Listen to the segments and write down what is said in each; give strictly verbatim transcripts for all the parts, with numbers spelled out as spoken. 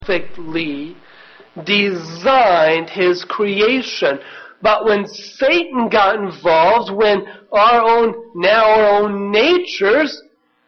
perfectly designed his creation. But when Satan got involved, when our own, now our own natures,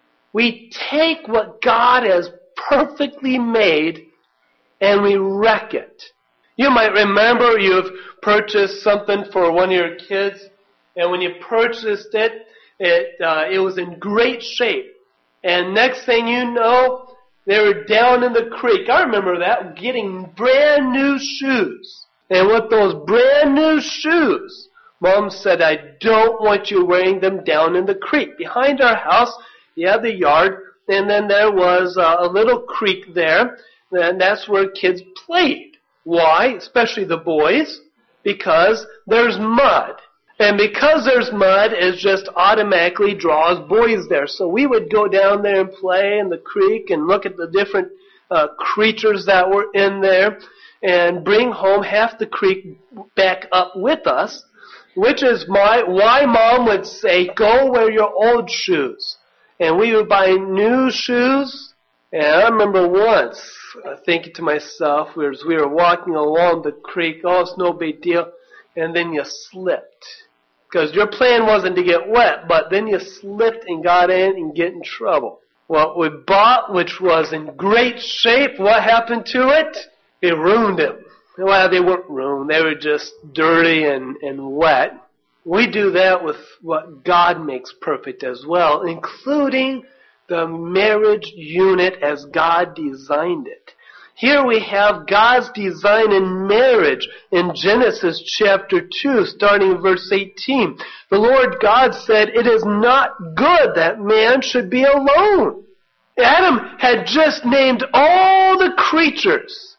we take what God has perfectly made and we wreck it. You might remember you've purchased something for one of your kids, and when you purchased it, it uh, it was in great shape. And next thing you know, they were down in the creek. I remember that, getting brand new shoes. And with those brand new shoes, Mom said, I don't want you wearing them down in the creek. Behind our house, you have the yard, and then there was uh, a little creek there, and that's where kids played. Why? Especially the boys. Because there's mud. And because there's mud, it just automatically draws boys there. So we would go down there and play in the creek and look at the different uh, creatures that were in there and bring home half the creek back up with us, which is my why Mom would say, go wear your old shoes. And we would buy new shoes. And I remember once uh, thinking to myself, as we were walking along the creek, oh, it's no big deal. And then you slipped. Because your plan wasn't to get wet, but then you slipped and got in and get in trouble. What we bought, which was in great shape, what happened to it? It ruined it. Well, they weren't ruined. They were just dirty and, and wet. We do that with what God makes perfect as well, including the marriage unit as God designed it. Here we have God's design in marriage in Genesis chapter two, starting in verse eighteen. The Lord God said, it is not good that man should be alone. Adam had just named all the creatures,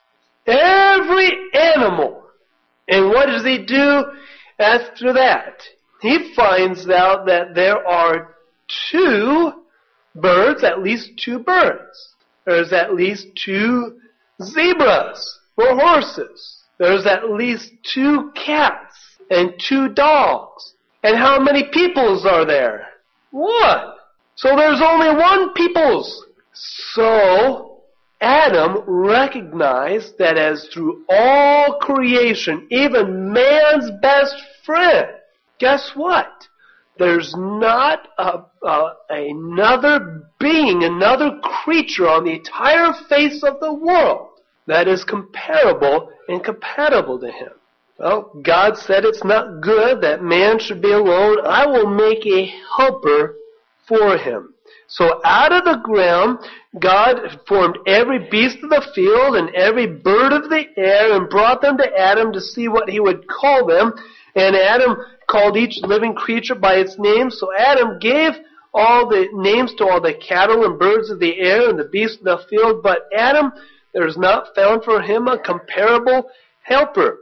every animal. And what does he do after that? He finds out that there are two birds, at least two birds. There's at least two zebras or horses. There's at least two cats and two dogs. And how many peoples are there? One. So there's only one peoples. So Adam recognized that as through all creation, even man's best friend, guess what? There's not a, a, another being, another creature on the entire face of the world that is comparable and compatible to him. Well, God said it's not good that man should be alone. I will make a helper for him. So out of the ground, God formed every beast of the field and every bird of the air and brought them to Adam to see what he would call them. And Adam called each living creature by its name. So Adam gave all the names to all the cattle and birds of the air and the beasts of the field. But Adam, there is not found for him a comparable helper.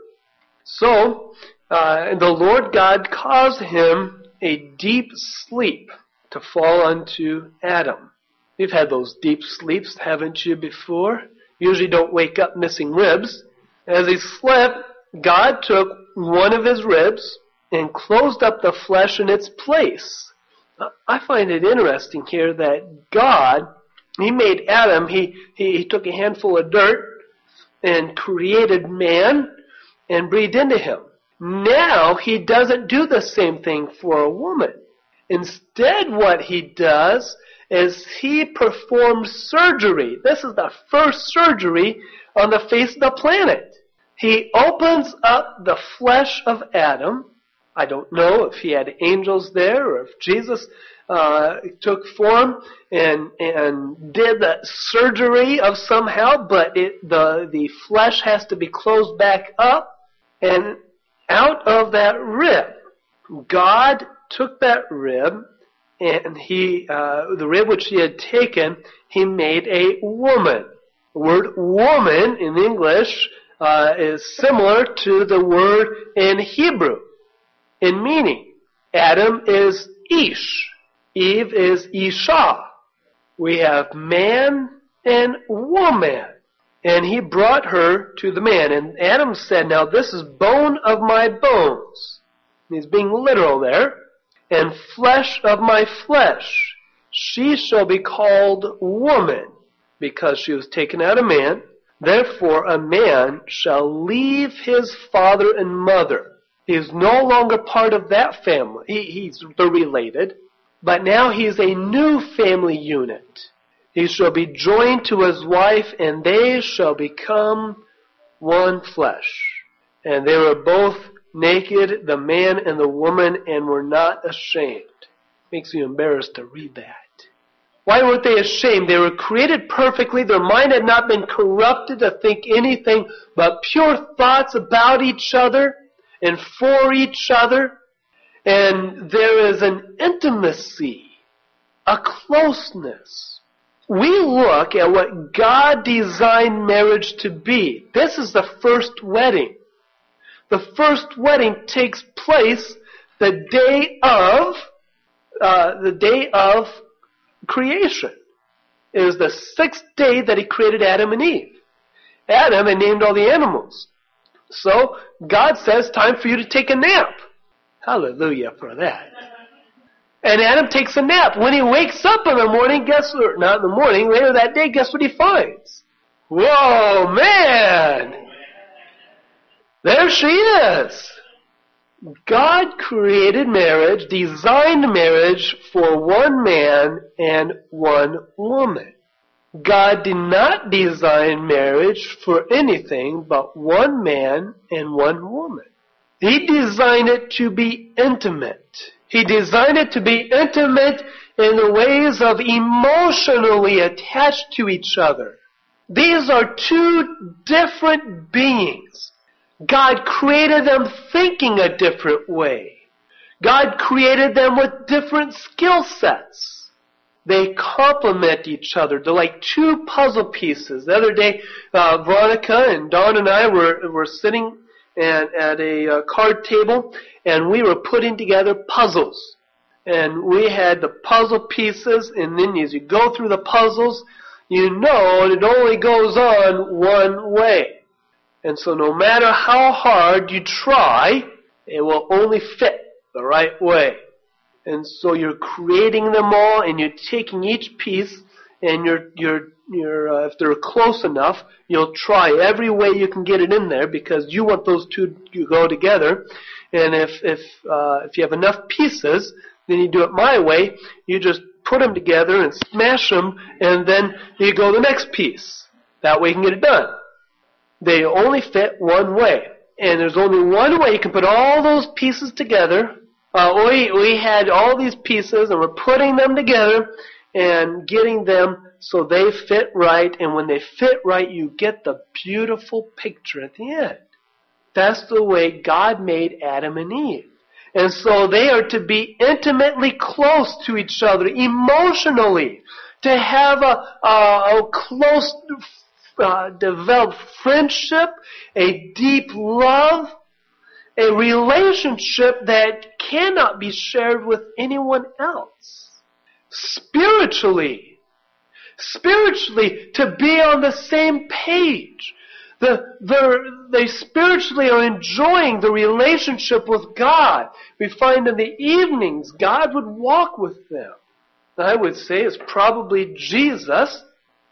So uh, the Lord God caused him a deep sleep to fall onto Adam. You've had those deep sleeps, haven't you, before? Usually don't wake up missing ribs. As he slept, God took one of his ribs and closed up the flesh in its place. I find it interesting here that God, he made Adam, he, he, he took a handful of dirt and created man and breathed into him. Now he doesn't do the same thing for a woman. Instead, what he does is he performs surgery. This is the first surgery on the face of the planet. He opens up the flesh of Adam. I don't know if he had angels there or if Jesus uh, took form and and did the surgery of somehow, but it, the the flesh has to be closed back up, and out of that rib, God took that rib, and he uh, the rib which he had taken, he made a woman. The word woman in English uh, is similar to the word in Hebrew in meaning. Adam is Ish. Eve is Isha. We have man and woman. And he brought her to the man. And Adam said, now this is bone of my bones. He's being literal there. And flesh of my flesh. She shall be called woman, because she was taken out of man. Therefore a man shall leave his father and mother. He is no longer part of that family. He, he's they're related, but now he is a new family unit. He shall be joined to his wife, and they shall become one flesh. And they were both naked, the man and the woman, and were not ashamed. Makes you embarrassed to read that. Why weren't they ashamed? They were created perfectly. Their mind had not been corrupted to think anything but pure thoughts about each other and for each other. And there is an intimacy, a closeness. We look at what God designed marriage to be. This is the first wedding. The first wedding takes place the day of, uh, the day of creation. It was the sixth day that He created Adam and Eve. Adam had named all the animals. So God says, time for you to take a nap. Hallelujah for that. And Adam takes a nap. When he wakes up in the morning, guess what? Not in the morning, later that day, guess what he finds? Whoa, man! There she is. God created marriage, designed marriage for one man and one woman. God did not design marriage for anything but one man and one woman. He designed it to be intimate. He designed it to be intimate in the ways of emotionally attached to each other. These are two different beings. God created them thinking a different way. God created them with different skill sets. They complement each other. They're like two puzzle pieces. The other day, uh, Veronica and Dawn and I were, were sitting and, at a uh, card table, and we were putting together puzzles. And we had the puzzle pieces, and then as you go through the puzzles, you know it only goes on one way. And so no matter how hard you try, it will only fit the right way. And so you're creating them all, and you're taking each piece, and you're you're you're uh, if they're close enough, you'll try every way you can get it in there because you want those two to go together. And if if uh, if you have enough pieces, then you do it my way. You just put them together and smash them, and then you go the next piece. That way you can get it done. They only fit one way. And there's only one way you can put all those pieces together. Uh, we, we had all these pieces, and we're putting them together and getting them so they fit right. And when they fit right, you get the beautiful picture at the end. That's the way God made Adam and Eve. And so they are to be intimately close to each other emotionally, to have a, a, a close Uh, develop friendship, a deep love, a relationship that cannot be shared with anyone else. Spiritually, spiritually, to be on the same page. The, they spiritually are enjoying the relationship with God. We find in the evenings, God would walk with them. I would say it's probably Jesus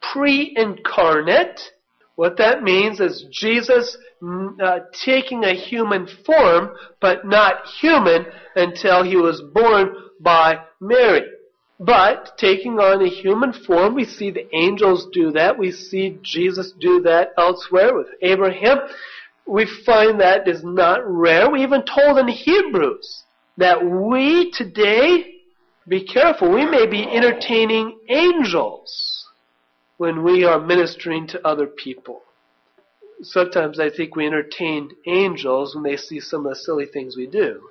pre-incarnate. What that means is Jesus uh, taking a human form, but not human until He was born by Mary. But taking on a human form, we see the angels do that. We see Jesus do that elsewhere with Abraham. We find that is not rare. We even told in Hebrews that we today, be careful, we may be entertaining angels when we are ministering to other people. Sometimes I think we entertain angels when they see some of the silly things we do.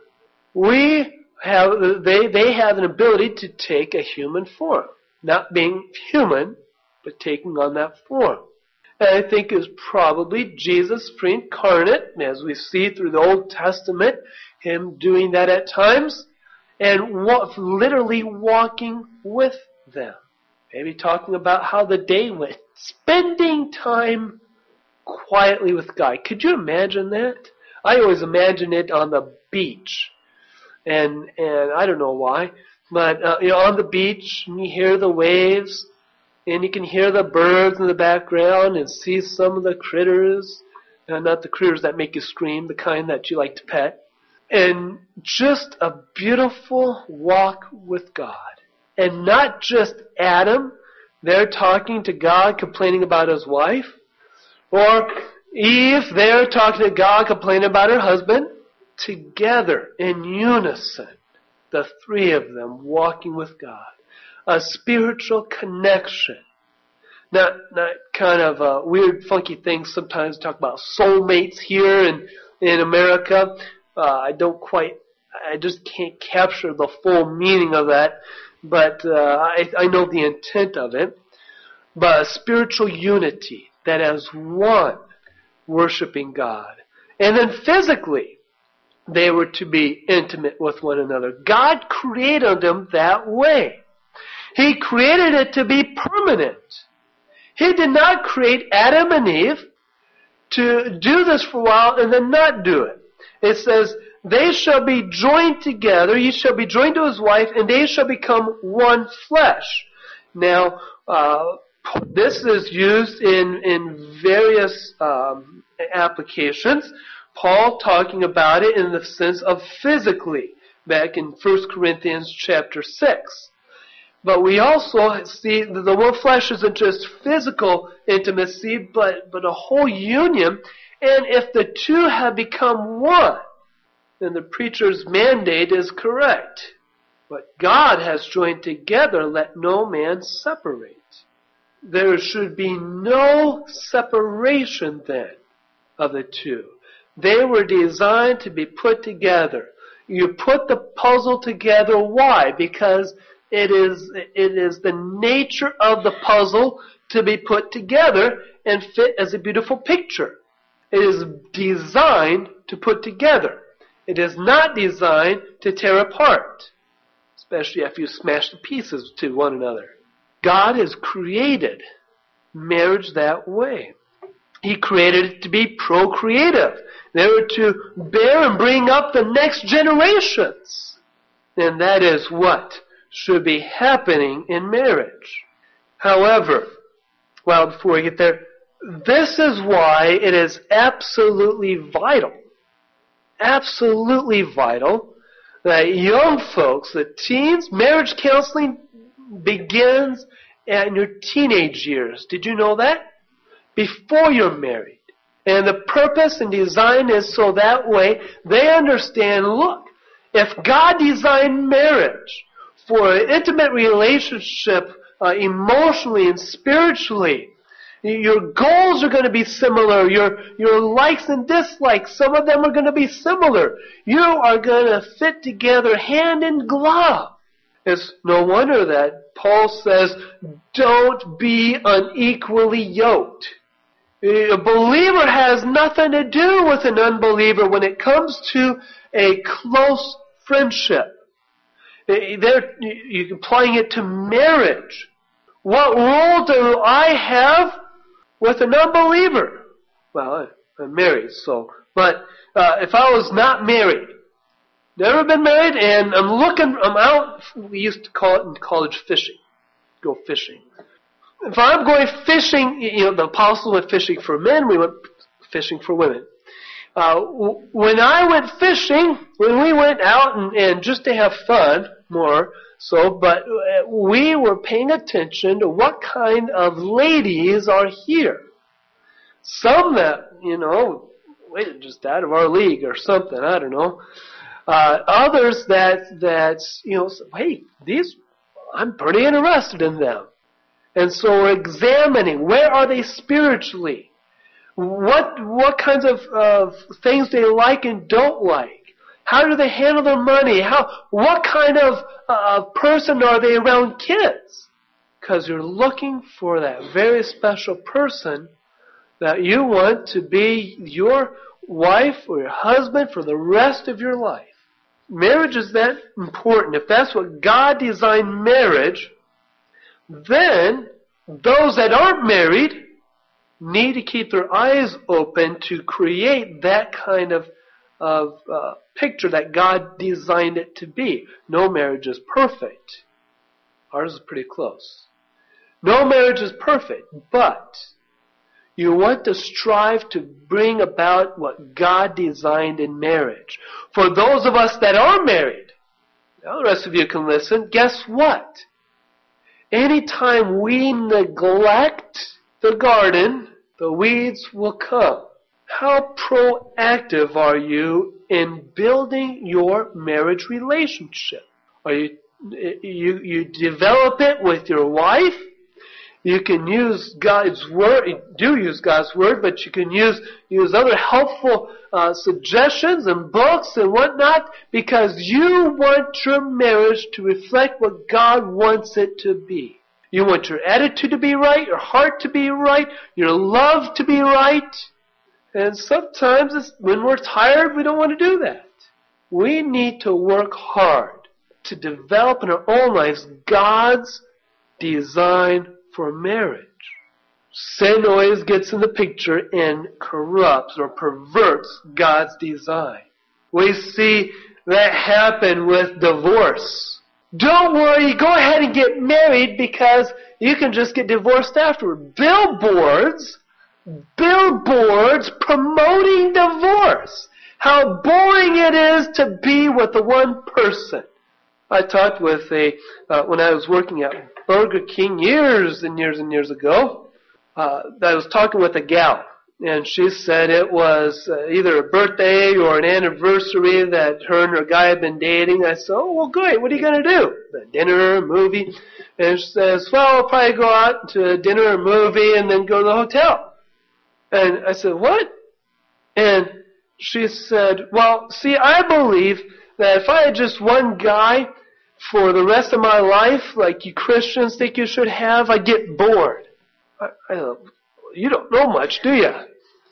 We have, they, they have an ability to take a human form. Not being human, but taking on that form. And I think it's probably Jesus pre-incarnate, as we see through the Old Testament, Him doing that at times, and wa- literally walking with them. Maybe talking about how the day went. Spending time quietly with God. Could you imagine that? I always imagine it on the beach. And and I don't know why. But uh, you know, on the beach, and you hear the waves. and you can hear the birds in the background and see some of the critters, uh, not the critters that make you scream, the kind that you like to pet. And just a beautiful walk with God. And not just Adam, they're talking to God, complaining about his wife. Or Eve, they're talking to God, complaining about her husband. Together, in unison, the three of them walking with God. A spiritual connection. Not, not kind of uh, weird, funky things. Sometimes talk about soulmates here in, in America. Uh, I don't quite, I just can't capture the full meaning of that. But uh, I, I know the intent of it. But a spiritual unity that as one, worshiping God. And then physically, they were to be intimate with one another. God created them that way. He created it to be permanent. He did not create Adam and Eve to do this for a while and then not do it. It says, they shall be joined together, he shall be joined to his wife, and they shall become one flesh. Now, uh, this is used in, in various um, applications. Paul talking about it in the sense of physically, back in First Corinthians chapter six. But we also see that the one flesh isn't just physical intimacy, but, but a whole union. And if the two have become one, then the preacher's mandate is correct. What God has joined together, let no man separate. There should be no separation then of the two. They were designed to be put together. You put the puzzle together. Why? Because it is, it is the nature of the puzzle to be put together and fit as a beautiful picture. It is designed to put together. It is not designed to tear apart, especially if you smash the pieces to one another. God has created marriage that way. He created it to be procreative. They were to bear and bring up the next generations. And that is what should be happening in marriage. However, well, before we get there, this is why it is absolutely vital, absolutely vital that young folks, the teens, marriage counseling begins in your teenage years. Did you know that? Before you're married. And the purpose and design is so that way they understand, look, if God designed marriage for an intimate relationship uh, emotionally and spiritually, your goals are going to be similar. Your, your likes and dislikes, some of them are going to be similar. You are going to fit together hand in glove. It's no wonder that Paul says, don't be unequally yoked. A believer has nothing to do with an unbeliever when it comes to a close friendship. They're, you're applying it to marriage. What role do I have with an unbeliever? Well, I'm married, so. But uh, if I was not married, never been married, and I'm looking, I'm out, we used to call it in college fishing. Go fishing. If I'm going fishing, you know, the apostle went fishing for men, we went fishing for women. Uh, when I went fishing, when we went out and, and just to have fun, more so, but we were paying attention to what kind of ladies are here. Some that, you know, wait, just out of our league or something, I don't know. Uh, others that, that, you know, hey, these, I'm pretty interested in them. And so we're examining, where are they spiritually? What what kinds of uh, things they like and don't like? How do they handle their money? How what kind of uh, person are they around kids? Because you're looking for that very special person that you want to be your wife or your husband for the rest of your life. Marriage is that important. If that's what God designed marriage, then those that aren't married need to keep their eyes open to create that kind of, of uh, picture that God designed it to be. No marriage is perfect. Ours is pretty close. No marriage is perfect, but you want to strive to bring about what God designed in marriage. For those of us that are married, now the rest of you can listen, guess what? Anytime we neglect the garden, the weeds will come. How proactive are you in building your marriage relationship? Are you, you, you develop it with your wife? You can use God's Word, you do use God's Word, but you can use, use other helpful uh, suggestions and books and whatnot because you want your marriage to reflect what God wants it to be. You want your attitude to be right, your heart to be right, your love to be right. And sometimes it's, when we're tired, we don't want to do that. We need to work hard to develop in our own lives God's design for marriage. Sin always gets in the picture and corrupts or perverts God's design. We see that happen with divorce. Don't worry, go ahead and get married because you can just get divorced afterward. Billboards, billboards promoting divorce. How boring it is to be with the one person. I talked with a, uh, when I was working at Burger King years and years and years ago, uh, I was talking with a gal, and she said it was uh, either a birthday or an anniversary that her and her guy had been dating. I said, oh, well, great, what are you going to do? Dinner, movie? And she says, well, I'll probably go out to dinner or movie and then go to the hotel. And I said, what? And she said, well, see, I believe that if I had just one guy for the rest of my life, like you Christians think you should have, I'd get bored. I, I, you don't know much, do you?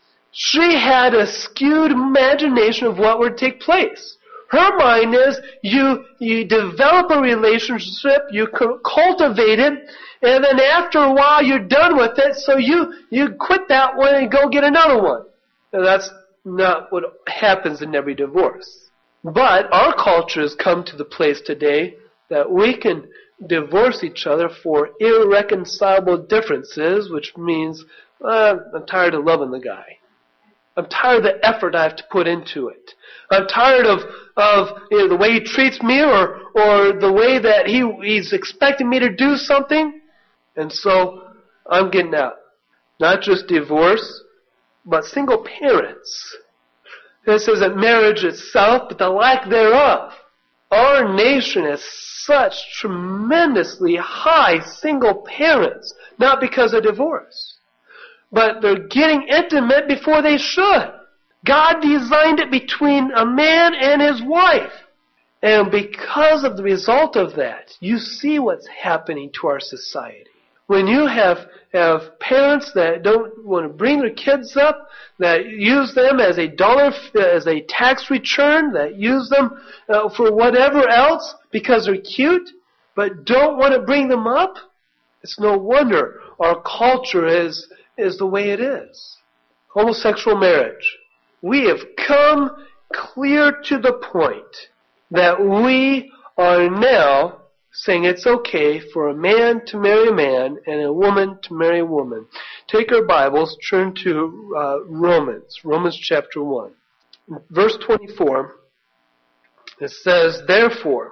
She had a skewed imagination of what would take place. Her mind is, you you develop a relationship, you cultivate it, and then after a while you're done with it, so you, you quit that one and go get another one. Now that's not what happens in every divorce. But our culture has come to the place today that we can divorce each other for irreconcilable differences, which means uh, I'm tired of loving the guy. I'm tired of the effort I have to put into it. I'm tired of, of you know, the way he treats me or, or the way that he, he's expecting me to do something. And so I'm getting out. Not just divorce, but single parents. This isn't marriage itself, but the lack thereof. Our nation has such tremendously high single parents, not because of divorce, but they're getting intimate before they should. God designed it between a man and his wife. And because of the result of that, you see what's happening to our society. When you have, have parents that don't want to bring their kids up, that use them as a dollar, as a tax return, that use them uh, for whatever else because they're cute, but don't want to bring them up, it's no wonder our culture is, is the way it is. Homosexual marriage. We have come clear to the point that we are now saying it's okay for a man to marry a man and a woman to marry a woman. Take our Bibles, turn to uh, Romans, Romans chapter one. Verse twenty-four, it says, therefore,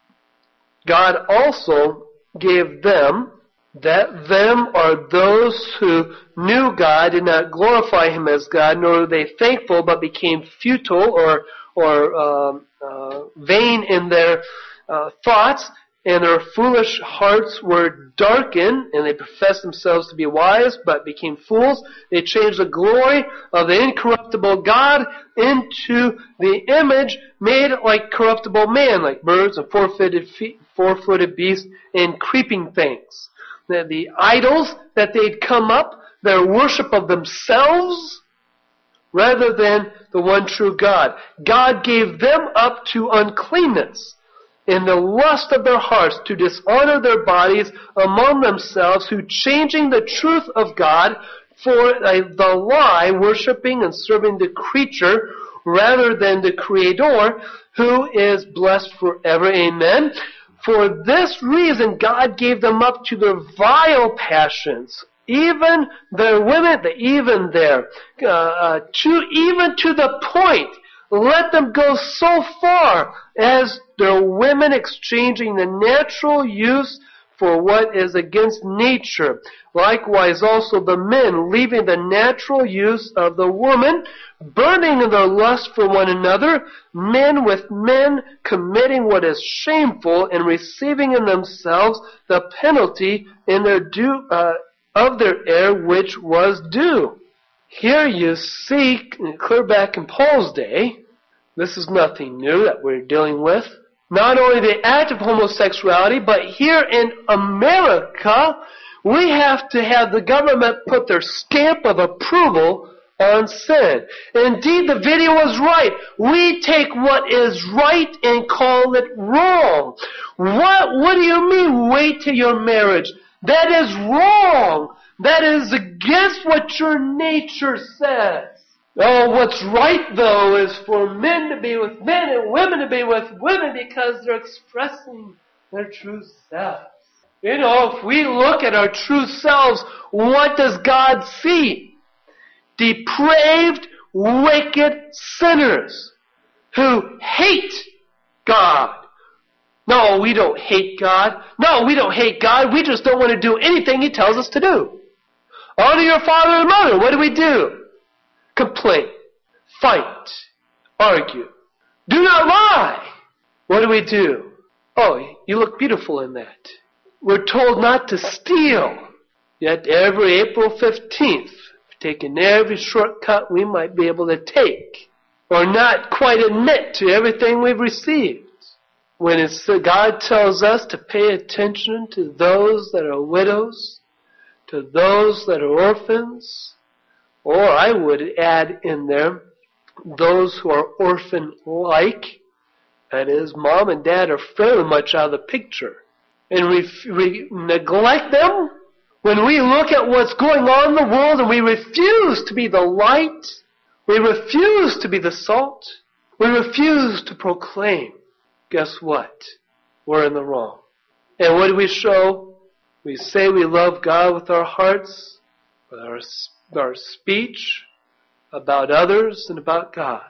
God also gave them, that them are those who knew God, did not glorify Him as God, nor were they thankful, but became futile or, or um, uh, vain in their uh, thoughts, and their foolish hearts were darkened, and they professed themselves to be wise, but became fools. They changed the glory of the incorruptible God into the image made like corruptible man, like birds and four-footed, fe- four-footed beasts and creeping things. The, the idols that they'd come up, their worship of themselves, rather than the one true God. God gave them up to uncleanness in the lust of their hearts, to dishonor their bodies among themselves, who changing the truth of God for uh, the lie, worshiping and serving the creature rather than the Creator, who is blessed forever. Amen. For this reason, God gave them up to their vile passions, even their women, even their, uh, uh, to, even to the point, let them go so far as their women exchanging the natural use for what is against nature. Likewise also the men, leaving the natural use of the woman, burning in their lust for one another, men with men committing what is shameful, and receiving in themselves the penalty in their due, uh, of their error which was due. Here you see, clear back in Paul's day, this is nothing new that we're dealing with. Not only the act of homosexuality, but here in America, we have to have the government put their stamp of approval on sin. Indeed, the video was right. We take what is right and call it wrong. What, what do you mean, wait till your marriage? That is wrong. That is against what your nature says. Oh, what's right, though, is for men to be with men and women to be with women because they're expressing their true selves. You know, if we look at our true selves, what does God see? Depraved, wicked sinners who hate God. No, we don't hate God. No, we don't hate God. We just don't want to do anything He tells us to do. Honor your father and mother. What do we do? Complain, fight, argue. Do not lie. What do we do? Oh, you look beautiful in that. We're told not to steal. Yet every April fifteenth, taking every shortcut we might be able to take, or not quite admit to everything we've received. When it's, God tells us to pay attention to those that are widows, to those that are orphans, or I would add in there, those who are orphan-like. That is, mom and dad are fairly much out of the picture. And we, we neglect them. When we look at what's going on in the world and we refuse to be the light, we refuse to be the salt, we refuse to proclaim, guess what? We're in the wrong. And what do we show? We say we love God with our hearts, with our our speech about others and about God,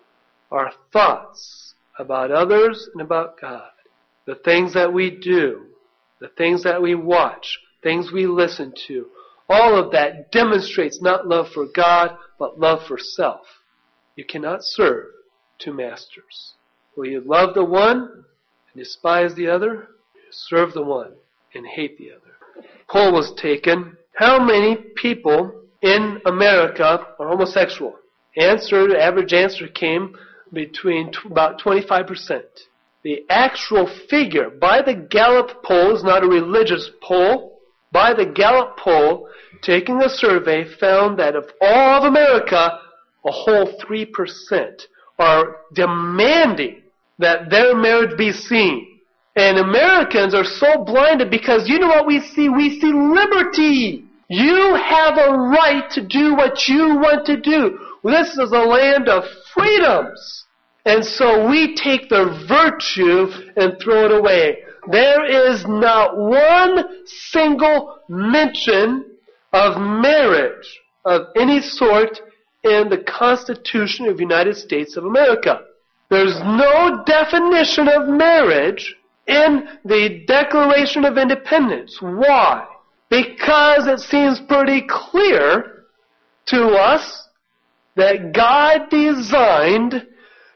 our thoughts about others and about God, the things that we do, the things that we watch, things we listen to, all of that demonstrates not love for God, but love for self. You cannot serve two masters. Will you love the one and despise the other? You serve the one and hate the other. Poll was taken. How many people in America are homosexual? Answer, the average answer came between t- about twenty-five percent. The actual figure by the Gallup poll is not a religious poll. By the Gallup poll, taking a survey, found that of all of America, a whole three percent are demanding that their marriage be seen. And Americans are so blinded because you know what we see? We see liberty. You have a right to do what you want to do. This is a land of freedoms. And so we take their virtue and throw it away. There is not one single mention of marriage of any sort in the Constitution of the United States of America. There's no definition of marriage in the Declaration of Independence. Why? Because it seems pretty clear to us that God designed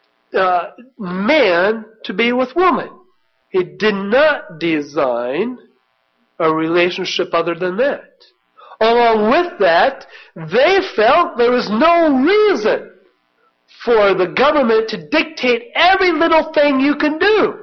uh, man to be with woman. He did not design a relationship other than that. Along with that, they felt there was no reason for the government to dictate every little thing you can do.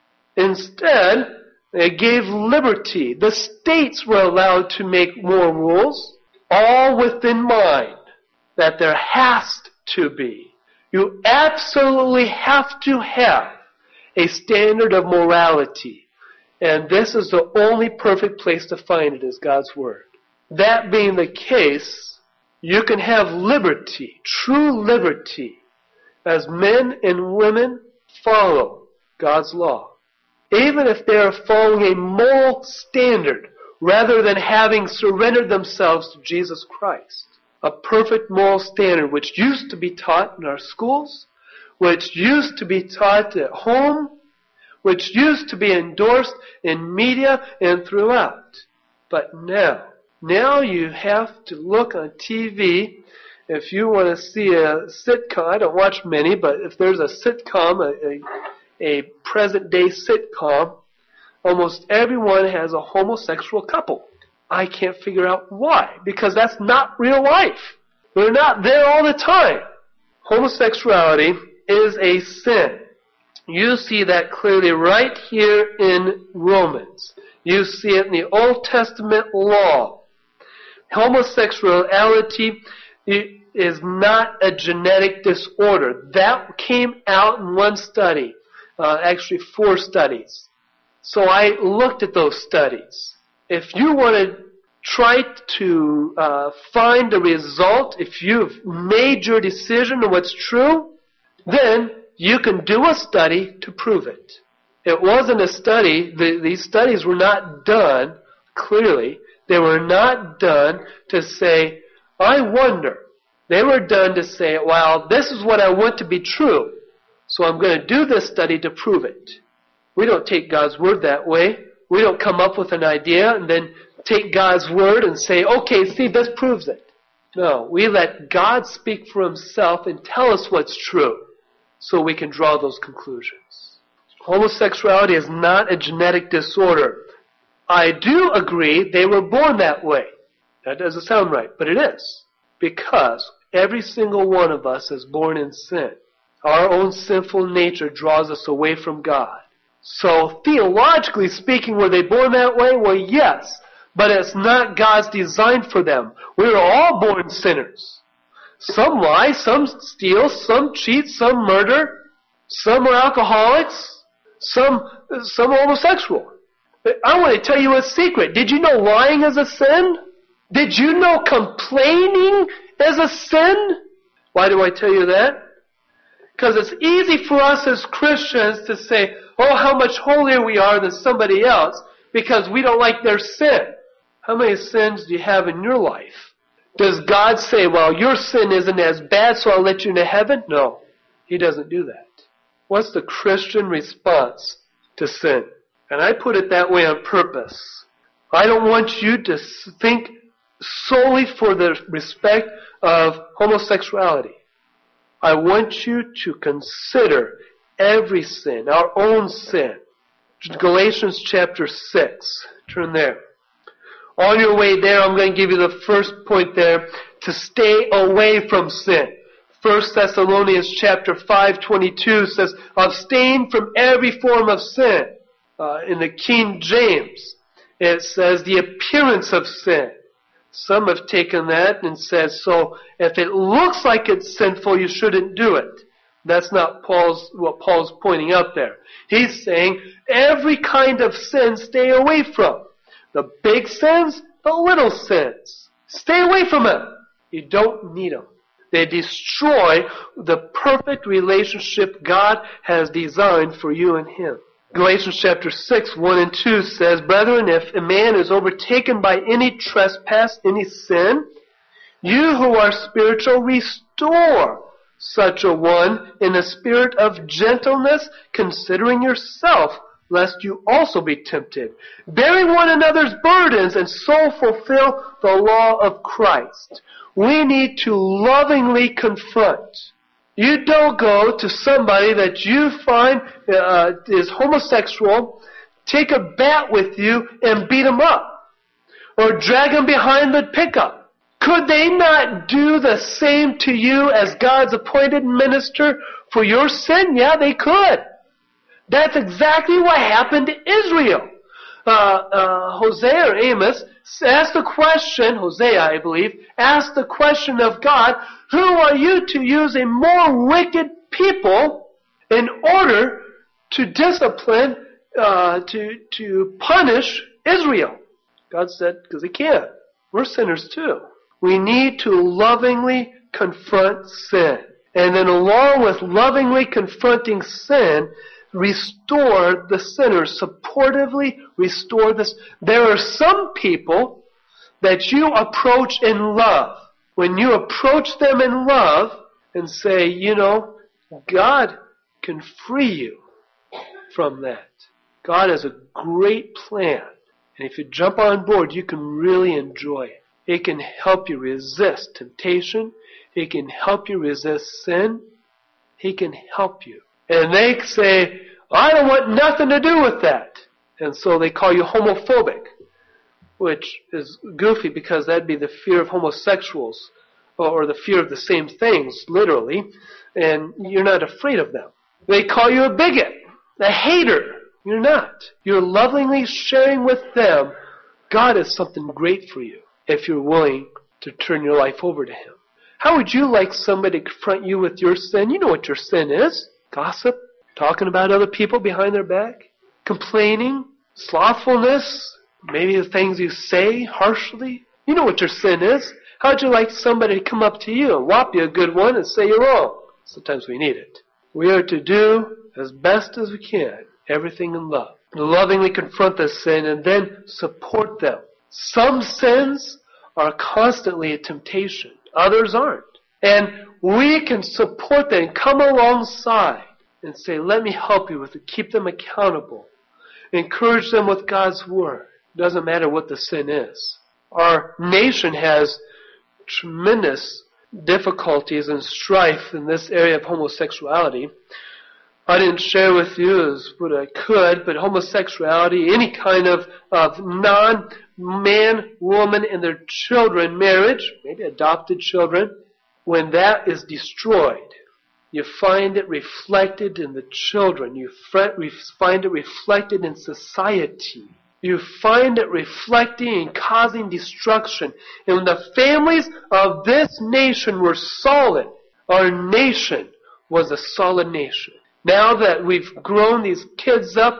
Instead, they gave liberty. The states were allowed to make more rules, all within mind that there has to be. You absolutely have to have a standard of morality. And this is the only perfect place to find it is God's Word. That being the case, you can have liberty, true liberty, as men and women follow God's law. even if they are following a moral standard rather than having surrendered themselves to Jesus Christ. A perfect moral standard which used to be taught in our schools, which used to be taught at home, which used to be endorsed in media and throughout. But now, now you have to look on T V. If you want to see a sitcom, I don't watch many, but if there's a sitcom, a, a, a present-day sitcom, almost everyone has a homosexual couple. I can't figure out why, because that's not real life. They're not there all the time. Homosexuality is a sin. You see that clearly right here in Romans. You see it in the Old Testament law. Homosexuality is not a genetic disorder. That came out in one study, uh, actually four studies. So I looked at those studies. If you want to try to uh, find the result, if you've made your decision on what's true, then you can do a study to prove it. It wasn't a study. The, these studies were not done, clearly. They were not done to say, I wonder. They were done to say, well, this is what I want to be true, so I'm going to do this study to prove it. We don't take God's word that way. We don't come up with an idea and then take God's word and say, okay, see, this proves it. No, we let God speak for himself and tell us what's true so we can draw those conclusions. Homosexuality is not a genetic disorder. I do agree they were born that way. That doesn't sound right, but it is. Because every single one of us is born in sin. Our own sinful nature draws us away from God. So theologically speaking, were they born that way? Well, yes. But it's not God's design for them. We are all born sinners. Some lie, some steal, some cheat, some murder, some are alcoholics, some, some are homosexual. I want to tell you a secret. Did you know lying is a sin? Did you know complaining is a sin? Why do I tell you that? Because it's easy for us as Christians to say, oh, how much holier we are than somebody else because we don't like their sin. How many sins do you have in your life? Does God say, well, your sin isn't as bad, so I'll let you into heaven? No, he doesn't do that. What's the Christian response to sin? And I put it that way on purpose. I don't want you to think solely for the respect of homosexuality. I want you to consider every sin, our own sin. Galatians chapter six. Turn there. On your way there, I'm going to give you the first point there, to stay away from sin. First Thessalonians chapter five twenty-two says, abstain from every form of sin. Uh, in the King James, it says the appearance of sin. Some have taken that and said, so if it looks like it's sinful, you shouldn't do it. That's not Paul's what Paul's pointing out there. He's saying every kind of sin stay away from. The big sins, the little sins. Stay away from them. You don't need them. They destroy the perfect relationship God has designed for you and him. Galatians chapter six, one and two says, brethren, if a man is overtaken by any trespass, any sin, you who are spiritual, restore such a one in a spirit of gentleness, considering yourself, lest you also be tempted. Bearing one another's burdens, and so fulfill the law of Christ. We need to lovingly confront. You don't go to somebody that you find uh, is homosexual, take a bat with you and beat him up. Or drag him behind the pickup. Could they not do the same to you as God's appointed minister for your sin? Yeah, they could. That's exactly what happened to Israel. Uh, uh, Hosea or Amos asked the question, Hosea I believe, asked the question of God, who are you to use a more wicked people in order to discipline, uh, to, to punish Israel? God said, because he can't. We're sinners too. We need to lovingly confront sin. And then along with lovingly confronting sin, restore the sinner, supportively restore this. There are some people that you approach in love. When you approach them in love and say, you know, God can free you from that. God has a great plan. And if you jump on board, you can really enjoy it. It can help you resist temptation. It can help you resist sin. He can help you. And they say, I don't want nothing to do with that. And so they call you homophobic, which is goofy because that'd be the fear of homosexuals or the fear of the same things, literally, and you're not afraid of them. They call you a bigot, a hater. You're not. You're lovingly sharing with them God has something great for you if you're willing to turn your life over to Him. How would you like somebody to confront you with your sin? You know what your sin is. Gossip, talking about other people behind their back, complaining, slothfulness, maybe the things you say harshly. You know what your sin is. How would you like somebody to come up to you and whop you a good one and say you're wrong? Sometimes we need it. We are to do as best as we can, everything in love. Lovingly confront the sin and then support them. Some sins are constantly a temptation. Others aren't. And we can support them and come alongside and say, let me help you with it. Keep them accountable. Encourage them with God's Word. It doesn't matter what the sin is. Our nation has tremendous difficulties and strife in this area of homosexuality. I didn't share with you as what I could, but homosexuality, any kind of, of non-man, woman, and their children marriage, maybe adopted children, when that is destroyed, you find it reflected in the children. You find it reflected in society. You find it reflecting and causing destruction. And when the families of this nation were solid, our nation was a solid nation. Now that we've grown these kids up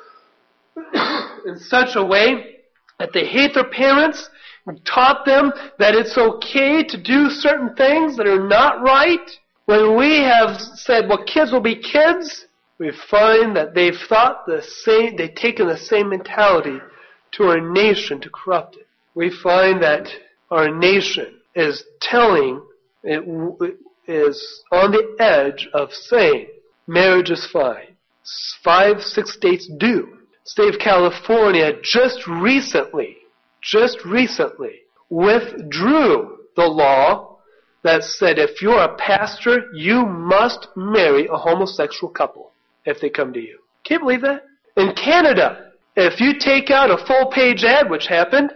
in such a way that they hate their parents, and taught them that it's okay to do certain things that are not right, when we have said, well, kids will be kids, we find that they've thought the same, they've taken the same mentality to our nation to corrupt it. We find that our nation is telling, it is on the edge of saying, marriage is fine. Five, six states do. State of California just recently, just recently withdrew the law that said if you're a pastor, you must marry a homosexual couple if they come to you. Can't believe that? In Canada, if you take out a full-page ad, which happened,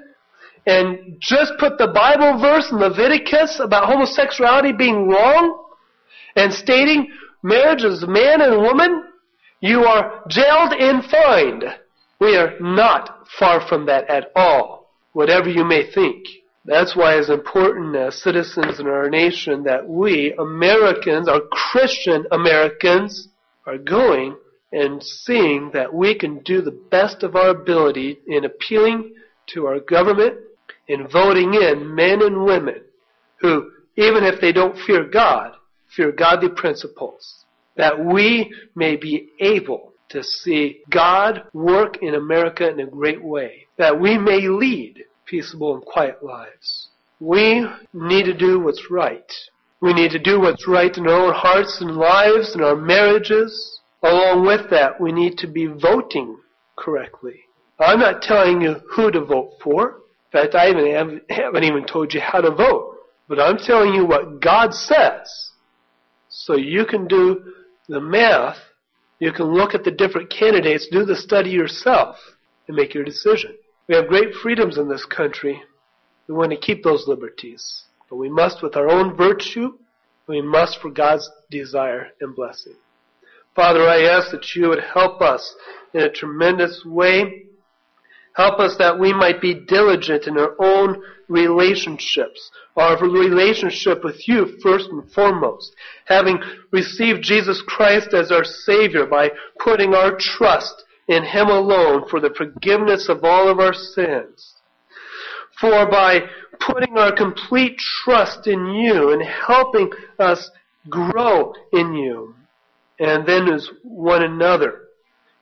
and just put the Bible verse in Leviticus about homosexuality being wrong, and stating marriage is man and woman, you are jailed and fined. We are not far from that at all, whatever you may think. That's why it's important as citizens in our nation that we, Americans, our Christian Americans, are going and seeing that we can do the best of our ability in appealing to our government, in voting in men and women who, even if they don't fear God, fear godly principles, that we may be able to see God work in America in a great way, that we may lead peaceable and quiet lives. We need to do what's right. We need to do what's right in our own hearts and lives and our marriages. Along with that, we need to be voting correctly. I'm not telling you who to vote for. In fact, I even haven't, haven't even told you how to vote. But I'm telling you what God says. So you can do the math. You can look at the different candidates, do the study yourself, and make your decision. We have great freedoms in this country. We want to keep those liberties. But we must with our own virtue. We must for God's desire and blessing. Father, I ask that you would help us in a tremendous way. Help us that we might be diligent in our own relationships. Our relationship with you first and foremost. Having received Jesus Christ as our Savior by putting our trust in Him alone for the forgiveness of all of our sins. For by putting our complete trust in you and helping us grow in you. And then as one another.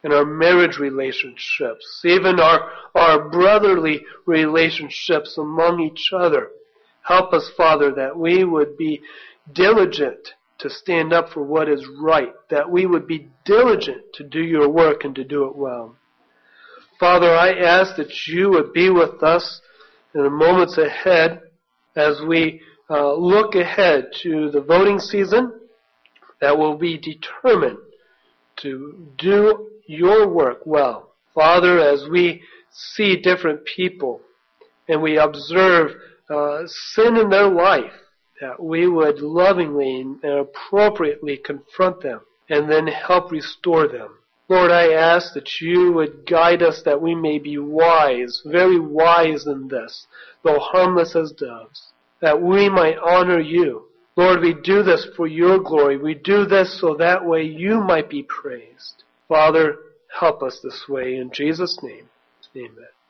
in our marriage relationships, even our, our brotherly relationships among each other. Help us, Father, that we would be diligent to stand up for what is right, that we would be diligent to do your work and to do it well. Father, I ask that you would be with us in the moments ahead as we uh, look ahead to the voting season, that will be determined to do your work well. Father, as we see different people and we observe uh, sin in their life, that we would lovingly and appropriately confront them and then help restore them. Lord, I ask that you would guide us that we may be wise, very wise in this, though harmless as doves, that we might honor you. Lord, we do this for your glory. We do this so that way you might be praised. Father, help us this way in Jesus' name. Amen.